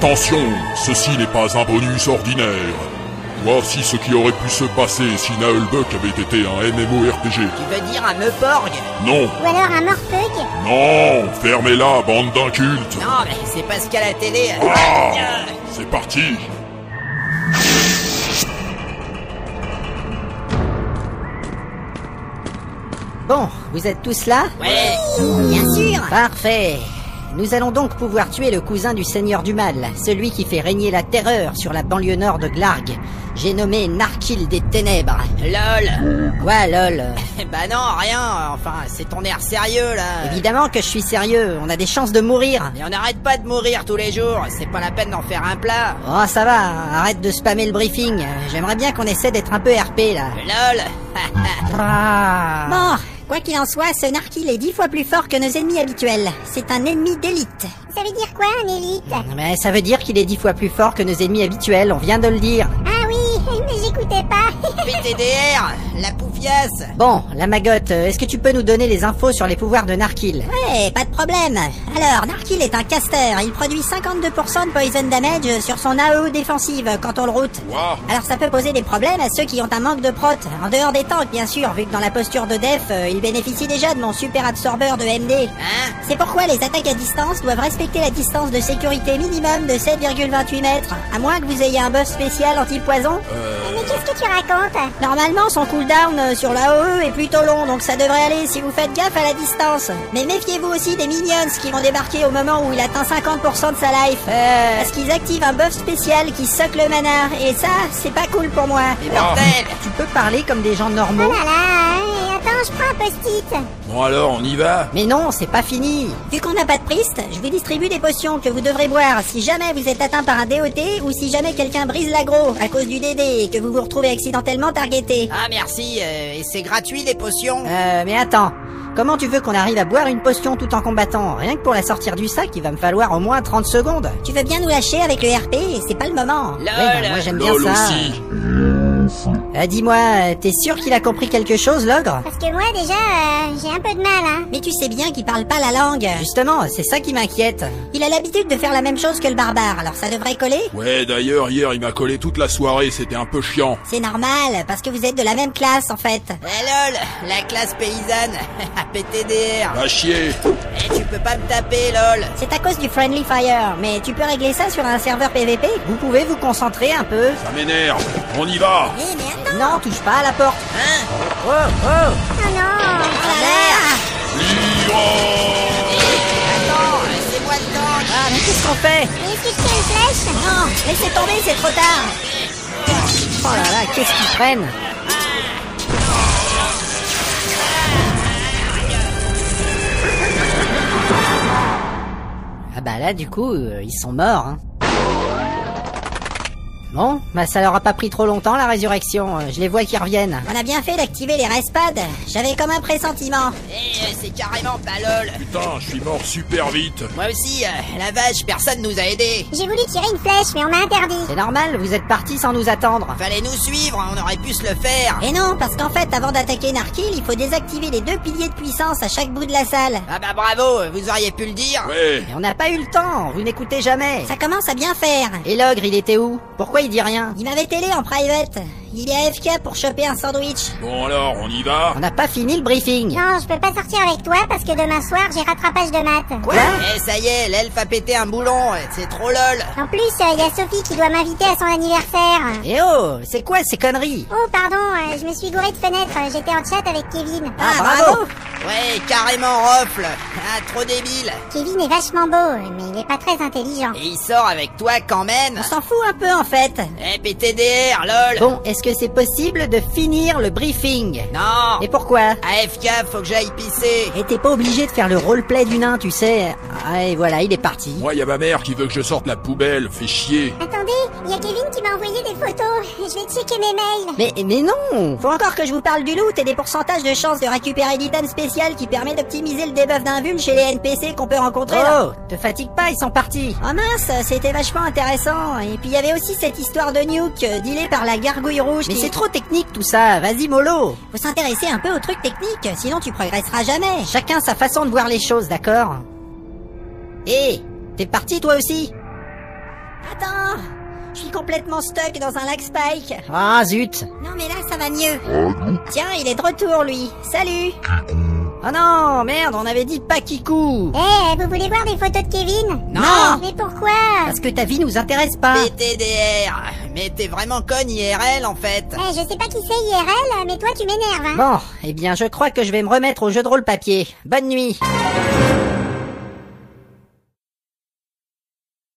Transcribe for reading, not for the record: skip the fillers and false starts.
Attention, ceci n'est pas un bonus ordinaire. Voici ce qui aurait pu se passer si Naheulbeuk avait été un MMORPG. Tu veux dire un Meuporg? Non. Ou alors un Morpug? Non, fermez-la, bande d'incultes. Non, mais c'est parce qu'à la télé... Ah, c'est parti. Bon, vous êtes tous là? Ouais. Bien sûr. Parfait. Nous allons donc pouvoir tuer le cousin du Seigneur du Mal, celui qui fait régner la terreur sur la banlieue nord de Glarg. J'ai nommé Narkil des Ténèbres. LOL. Quoi, lol? Bah non, rien, enfin, c'est ton air sérieux, là. Évidemment que je suis sérieux, on a des chances de mourir. Mais on n'arrête pas de mourir tous les jours, c'est pas la peine d'en faire un plat. Oh, ça va, arrête de spammer le briefing. J'aimerais bien qu'on essaie d'être un peu RP, là. LOL. Ah. Bon, quoi qu'il en soit, ce Narkil est 10 fois plus fort que nos ennemis habituels. C'est un ennemi d'élite. Ça veut dire quoi, un élite? Mais ça veut dire qu'il est 10 fois plus fort que nos ennemis habituels, on vient de le dire. Ah oui, mais j'écoutais pas. PTDR, la poufiasse. Bon, la Magotte, est-ce que tu peux nous donner les infos sur les pouvoirs de Narkil? Ouais, pas de problème. Alors, Narkil est un caster. Il produit 52% de poison damage sur son AOE défensive quand on le route. Wow. Alors ça peut poser des problèmes à ceux qui ont un manque de prot. En dehors des tanks, bien sûr, vu que dans la posture de def, il bénéficie déjà de mon super absorbeur de MD. Hein? C'est pourquoi les attaques à distance doivent respecter la distance de sécurité minimum de 7,28 mètres. À moins que vous ayez un buff spécial anti-poison. Mais qu'est-ce que tu racontes? Normalement, son cooldown sur l'AOE est plutôt long, donc ça devrait aller si vous faites gaffe à la distance. Mais méfiez-vous aussi des minions qui vont débarquer au moment où il atteint 50% de sa life. Parce qu'ils activent un buff spécial qui suck le mana. Et ça, c'est pas cool pour moi. Mais bordel. Tu peux parler comme des gens normaux? Oh là là, attends, je prends un post-it. Bon alors, on y va? Mais non, c'est pas fini. Vu qu'on n'a pas de priest, je vous distribue des potions que vous devrez boire si jamais vous êtes atteint par un DOT ou si jamais quelqu'un brise l'aggro à cause du DD et que vous vous retrouvez accidentellement targeté. Ah merci, et c'est gratuit les potions? Mais attends. Comment tu veux qu'on arrive à boire une potion tout en combattant? Rien que pour la sortir du sac, il va me falloir au moins 30 secondes. Tu veux bien nous lâcher avec le RP? C'est pas le moment. LOL. Ouais, bah, moi j'aime bien LOL ça. aussi. Dis-moi, t'es sûr qu'il a compris quelque chose, l'ogre? Parce que moi déjà, j'ai un peu de mal, hein. Mais tu sais bien qu'il parle pas la langue. Justement, c'est ça qui m'inquiète. Il a l'habitude de faire la même chose que le barbare, alors ça devrait coller? Ouais, d'ailleurs, hier, il m'a collé toute la soirée, c'était un peu chiant. C'est normal, parce que vous êtes de la même classe en fait. Eh lol, la classe paysanne. PTDR. Va chier. Eh, tu peux pas me taper, lol. C'est à cause du Friendly Fire, mais tu peux régler ça sur un serveur PVP? Vous pouvez vous concentrer un peu? Ça m'énerve. On y va. Eh mais attends. Non, touche pas à la porte. Hein? Oh, oh. Oh non. Oh là là. Libre. Attends, laissez-moi le tank. Ah, mais qu'est-ce qu'on fait? Mais est-ce que je tiens une flèche? Non, laissez tomber, c'est trop tard. Oh là là, qu'est-ce qu'ils prennent? Ah bah là, du coup, ils sont morts, hein. Bon, bah ça leur a pas pris trop longtemps la résurrection, je les vois qui reviennent. On a bien fait d'activer les respads. J'avais comme un pressentiment. Eh, c'est carrément pas lol. Putain, je suis mort super vite. Moi aussi, la vache, personne nous a aidés. J'ai voulu tirer une flèche, mais on m'a interdit. C'est normal, vous êtes partis sans nous attendre. Fallait nous suivre, on aurait pu se le faire. Et non, parce qu'en fait, avant d'attaquer Narkil, il faut désactiver les 2 piliers de puissance à chaque bout de la salle. Ah bah bravo, vous auriez pu le dire. Ouais. Et on n'a pas eu le temps, vous n'écoutez jamais. Ça commence à bien faire. Et l'ogre, il était où? Pourquoi il dit rien? Il m'avait télé en private. Il est AFK pour choper un sandwich. Bon alors, on y va. On n'a pas fini le briefing. Non, je peux pas sortir avec toi parce que demain soir, j'ai rattrapage de maths. Quoi? Eh, ça y est, l'elfe a pété un boulon, c'est trop lol. En plus, il y a Sophie qui doit m'inviter à son anniversaire. Eh oh, c'est quoi ces conneries? Oh, pardon, je me suis gouré de fenêtre. J'étais en chat avec Kevin. Ah, bravo. Ouais, carrément rofle. Ah, trop débile. Kevin est vachement beau, mais il est pas très intelligent. Et il sort avec toi quand même. On s'en fout un peu en fait. Eh, PTDR, lol. Bon, est-ce que c'est possible de finir le briefing? Non. Et pourquoi? AFK, faut que j'aille pisser. Et t'es pas obligé de faire le roleplay du nain, tu sais. Ah, et voilà, il est parti. Moi, y a ma mère qui veut que je sorte la poubelle, fait chier. Attendez, il y a Kevin qui m'a envoyé des photos. Je vais checker mes mails. Mais non! Faut encore que je vous parle du loot et des pourcentages de chances de récupérer l'item spécial qui permet d'optimiser le debuff d'un vuln chez les NPC qu'on peut rencontrer là. Oh, te fatigue pas, ils sont partis. Oh mince, c'était vachement intéressant. Et puis il y avait aussi cette histoire de nuke dealée par la gargouille rouge. Mais qui... c'est trop technique tout ça, vas-y mollo. Faut s'intéresser un peu aux trucs techniques, sinon tu progresseras jamais. Chacun sa façon de voir les choses, d'accord? Hé, t'es parti toi aussi? Attends, je suis complètement stuck dans un lac Spike. Ah zut. Non mais là ça va mieux. Tiens, il est de retour lui. Salut. Oh non, merde, on avait dit pas Kikou. Vous voulez voir des photos de Kevin? Non. Mais pourquoi? Parce que ta vie nous intéresse pas. PTDR. Mais t'es vraiment conne IRL en fait. Je sais pas qui c'est IRL, mais toi tu m'énerves, hein. Bon, eh bien je crois que je vais me remettre au jeu de rôle papier. Bonne nuit.